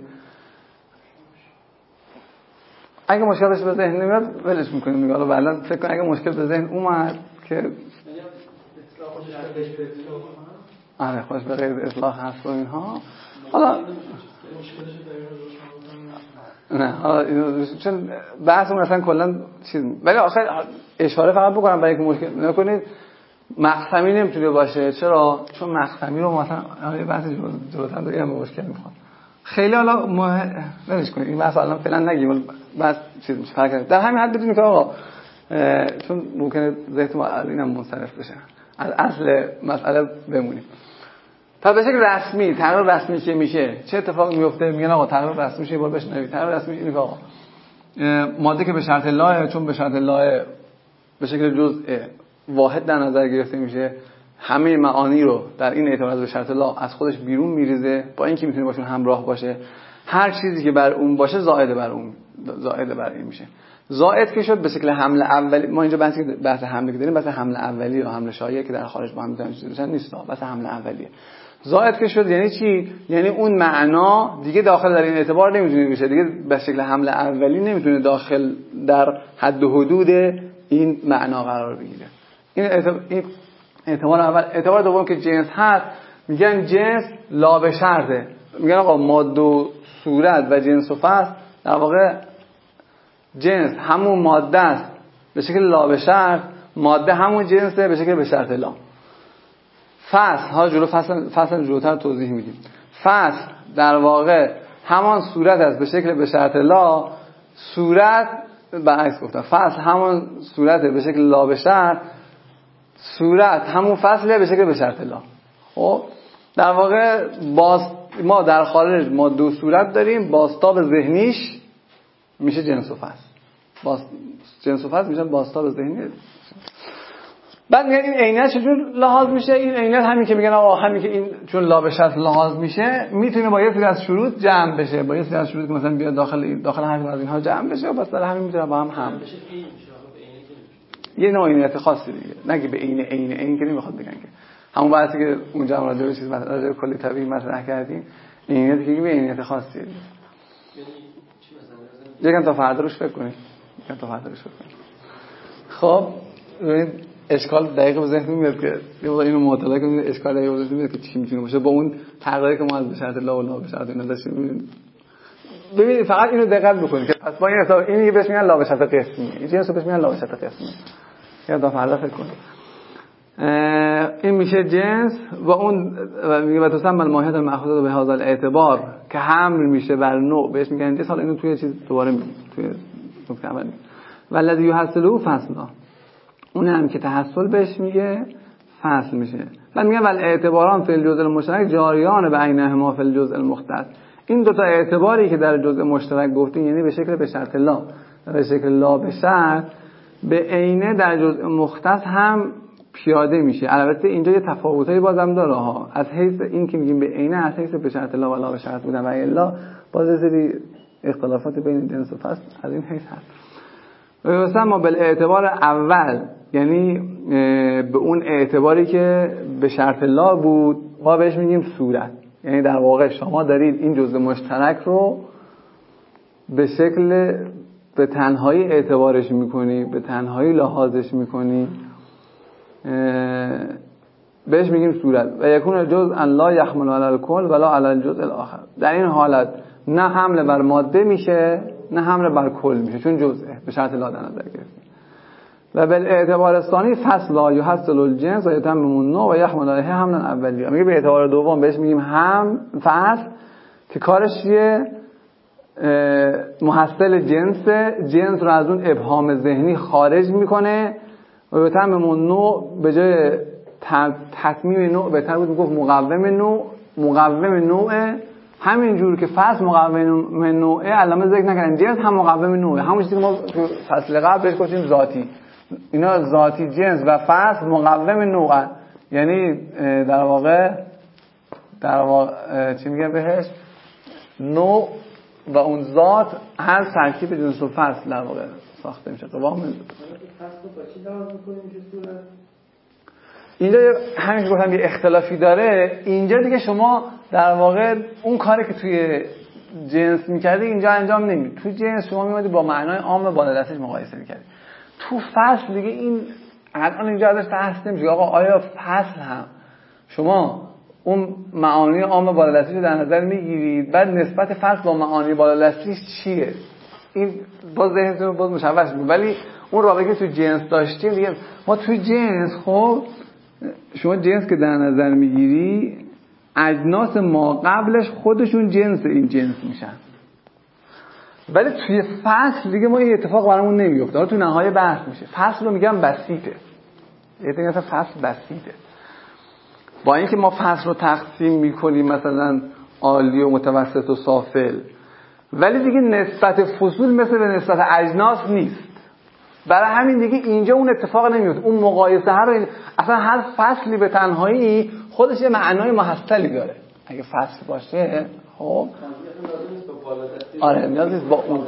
اگه مشکلش به ذهن نمیاد ولش میکنیم. میگه حالا بعدا فکر کن اگه مشکل به ذهن اومد که آره خوش به غیر اصلاح هست و اینها. حالا نه حالا چون بحثمون اصلا کلا چیز، ولی آخر اشاره فقط بکنم برای اینکه مشکل نکنید. مقسمی نمیتونه باشه. چرا؟ چون مقسمی رو مثلا یه بحث جلوتر داریم به مشکل میخواد. خیلی حالا مه... ولش کنید این بحث الان فعلا نگیم. بس چیز میشه فرق کنه. در همین حد بدونید که آقا چون ممکنه ذهن ما از اینم منصرف بشه. از اصل مسئله بمونیم. تا به شکل رسمی، تغییر رسمی که میشه چه اتفاقی میفته؟ میگن آقا تغییر رسمی شه، بار بشنوید. تغییر رسمی اینه که آقا ماده که به شرط لا، چون به شرط لا به شکل جزء واحد در نظر گرفته میشه، همه معانی رو در این اعتبار به شرط لا از خودش بیرون میریزه، با اینکه میتونه باشون همراه باشه. هر چیزی که بر اون باشه زائد بر اون، زائد بر این میشه. زائد که شد به شکل حمله اولی. ما اینجا بحثی که بحث حمله که داریم بحث حمله اولی یا حمله شایعه که در خارج با هم میذارن نیست، بحث حمله اولیه. زائد که شد یعنی چی؟ یعنی اون معنا دیگه داخل در این اعتبار نمیتونه بشه، دیگه به شکل حمله اولی نمیتونه داخل در حد و حدود این معنا قرار بگیره. این اعتبار, این اعتبار اول. اعتبار دوم که جنس هست، میگن جنس لا به شرطه. میگن آقا ماده و صورت و جنس و فصل در واقع جنس همون ماده است به شکل لا به شرط، ماده همون جنسه به شکل به شرط لا. فصل ها جلو فصل فصل جلوتر توضیح میدیم. فصل در واقع همان صورت است به شکل به شرط لا، صورت برعکس گفتم، فصل همون صورت به شکل لا به شرط، صورت همون فصله به شکل به شرط لا. خب در واقع باز ما در خارج ما دو صورت داریم، بازتاب ذهنیش میشه جنس و فصل. باز جنس و فصل میشن بازتاب ذهنی. بعد میگن این عینیت چجور لحاظ میشه؟ این عینیت همین که میگن آقا همین که این چون لا به شرط لحاظ میشه میتونه با یه سری از شروط جمع بشه، با یه سری از شروط که مثلا بیاد داخل داخل هر کدوم از اینها جمع بشه و بس برای همین میتونه با هم هم بشه. یه نوع عینیت خاصی دیگه، نگه به عین عین عین که نمیخواد بگن که همون بحثی که اونجا هم راجع به چیز مثلا راجع به کلی طبیعی مطرح کردیم، عینیتی که به عینیت خاصی دیگه. یکم تا فردا روش فکر کنید. یکم تا فردا روش فکر کنید. خب ببین اشکال دقیق به ذهن میاد که یه وقت اینو معادله کنید، اشکال دقیق به ذهن میاد که چی میتونه باشه با اون تغییری که ما از به شرط لا و لا به شرط اینا داشتیم. ببینید فقط اینو دقت بکنید که پس با این حساب اینی بهش میگن لا به شرط قسمی، این چیزا بهش میگن لا به شرط قسمی. یا تا فردا فکر کنید. این میشه جنس و اون میگه و تسمى الماهیت المأخوذة به هذا الاعتبار که حمل میشه بر نوع، بهش میگن جنس. حالا اینو توی چیز دوباره توی نکته اول والذی یحصله فصلا، اون هم که تحصل بهش میگه فصل میشه. بعد میگن ول اعتباران فی الجزء المشترک جاریان به عینهما فی الجزء المختص. این دو تا اعتباری که در جزء مشترک گفتیم یعنی به شکل به شرط لا و به شکل لا به شرط به عینه در جزء مختص هم پیاده میشه. البته اینجا یه تفاوتایی بازم داره ها، از حیث این که میگیم به عینه از حیث به شرط لا و لا به شرط بودن و الا باز سری اختلافات بین جنس و فصل از این حیث هست. و مثلا ما به اعتبار اول یعنی به اون اعتباری که به شرط لا بود ما بهش میگیم صورت. یعنی در واقع شما دارید این جزء مشترک رو به شکل به تنهایی اعتبارش میکنی، به تنهایی لحاظش میکنی، بهش میگیم صورت. و یکون جزء ان لا یحمل علی الکل ولا علی الجزء الاخر. در این حالت نه حمله بر ماده میشه نه حمله بر کل میشه، چون جزءه به شرط لا در نظر گرفته. و بل اعتبار ثانی فصل لا یحصل الجنس و یتمم النوع و یحمل علیه حملا اولیه. میگه به اعتبار دوم بهش میگیم هم فصل که کارش چیه؟ محصل جنس، جنس رو از اون ابهام ذهنی خارج میکنه و به تمام نوع به جای تتمیم نوع بهتر بود میگفت مقوم نوع. مقوم نوع همین جور که فصل مقوم نوعه علامه ذکر نکردن، جنس هم مقوم نوعه، همون چیزی که ما تو فصل قبل بهش گفتیم ذاتی. اینا ذاتی جنس و فصل مقوم نوع، یعنی در واقع در واقع چی میگه بهش، نوع و اون ذات هر ترکیب جنس و فصل در واقع ساخته میشه. قوام فصل با چی لحاظ می‌کنیم که صورت اینجا همین که گفتم یه اختلافی داره. اینجا دیگه شما در واقع اون کاری که توی جنس میکردی اینجا انجام نمیدی. توی جنس شما میمادی با معنای عام بالا دستش مقایسه میکردی. تو فصل دیگه این الان اینجا ازش بحث نمیشه آقا آیا فصل هم شما اون معانی عام بالا دستش رو در نظر میگیرید، بعد نسبت فصل با معانی بالا دستش چیه؟ این باز ذهنتون رو باز مشوش می‌کنه. ولی اون رابطه که تو جنس داشتیم دیگه، ما توی جنس خب شما جنس که در نظر میگیری اجناس ما قبلش خودشون جنس این جنس میشن، ولی توی فصل دیگه ما این اتفاق برامون نمیفته. حالا تو نهایت بحث میشه. فصل رو میگم بسیطه، یعنی مثلا فصل بسیطه. با اینکه ما فصل رو تقسیم میکنیم مثلا عالی و متوسط و سافل، ولی دیگه نسبت فصول مثل به نسبت اجناس نیست. برای همین دیگه اینجا اون اتفاق نمیفته. اون مقایسه ها رو اصلا هر فصلی به تنهایی خودش یه معنای محصلی داره. اگه فصل باشه خب آره نیاز نیست با اون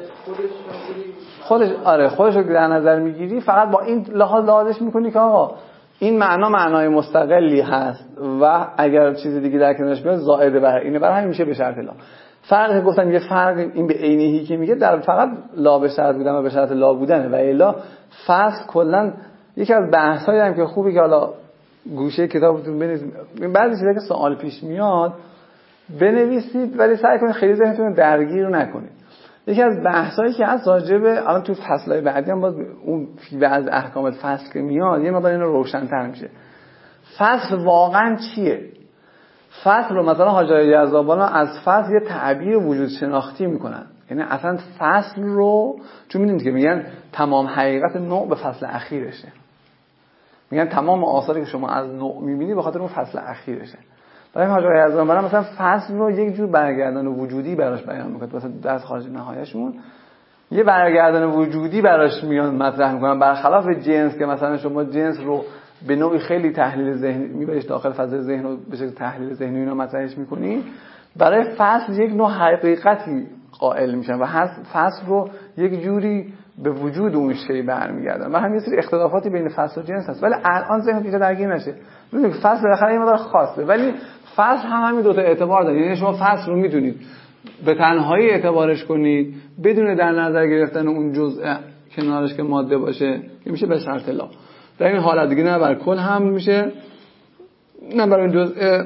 خودش آره خودش رو در نظر میگیری، فقط با این لحاظ لحاظش میکنی که آقا این معنا معنای مستقلی هست و اگر چیز دیگه در کنارش بیاد زائد بر اینه، برای همین میشه به شرط لا. فرق گفتم یه فرق این به عینیه که میگه در فقط لا به شرط بودن و به شرط لا بودنه، و الا فصل کلا یکی از بحثایی هم که خوبه که حالا گوشه کتابتون بنویسید، بعضی چیزا که سوال پیش میاد بنویسید ولی سعی کنید خیلی ذهنتون درگیر نکنید. یکی از بحثایی که هست راجع به الان تو فصل‌های بعدی هم باز اون فیبه از احکام فصل که میاد یه مقدار اینو روشن‌تر میشه. فصل واقعا چیه؟ فصل رو مثلا حاجی یزدانی از فصل یه تعبیر وجود شناختی میکنن، یعنی اصلا فصل رو چون میدونید که میگن تمام حقیقت نوع به فصل اخیرشه، میگن تمام آثاری که شما از نوع میبینی به خاطر اون فصل اخیرشه. برای حاجی یزدانی مثلا فصل رو یک جور برگردان وجودی براش بیان میکنه، مثلا در خارج نهایشون یه برگردان وجودی براش میان مطرح میکنن، برخلاف جنس که مثلا شما جنس رو به نوعی خیلی تحلیل ذهنی میبریش داخل فضای ذهن و به شکل تحلیل ذهنی اینا مطرحش میکنی. برای فصل یک نوع حقیقتی قائل میشن و فصل رو یک جوری به وجود اون شی برمیگردن و همین سری اختلافاتی بین فصل و جنس هست، ولی الان ذهن پیچیده درگیر نشه. میدونید فصل بالاخره یه مقدار خاصه، ولی فصل هم همین دو تا اعتبار داره. یعنی شما فصل رو میدونید به تنهایی اعتبارش کنید بدون در نظر گرفتن اون جزء کنارش که ماده باشه که میشه به شرط لا. در این حالت دیگه نه بر کل هم میشه نه بر اون جزء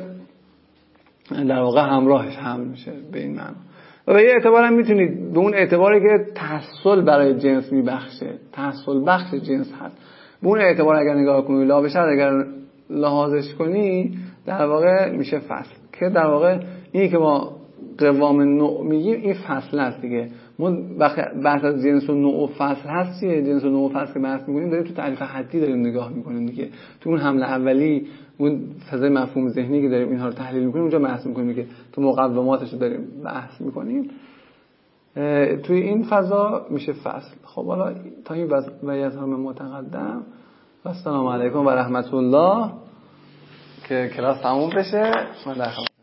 در واقع همراهش هم میشه به این معنی. و به یه اعتبار هم میتونید به اون اعتباری که تحصل برای جنس میبخشه، تحصل بخش جنس هست، به اون اعتبار اگر نگاه کنی لا بشه اگر لحاظش کنی در واقع میشه فصل، که در واقع اینی که ما قوام نوع میگیم این فصل است دیگه. ما بحث از جنس و نوع و فصل هست چیه؟ جنس و نوع و فصل که بحث میکنیم داریم تو تعریف حدی داریم نگاه میکنیم دیگه. تو اون حمله اولی اون فضای مفهوم ذهنی که داریم اینها رو تحلیل میکنیم اونجا بحث میکنیم که تو مقوماتش رو داریم بحث میکنیم. توی این فضا میشه فصل. خب حالا تا این وضعیت ها متقدم و السلام علیکم و رحمت الله که کلاس تموم بشه من در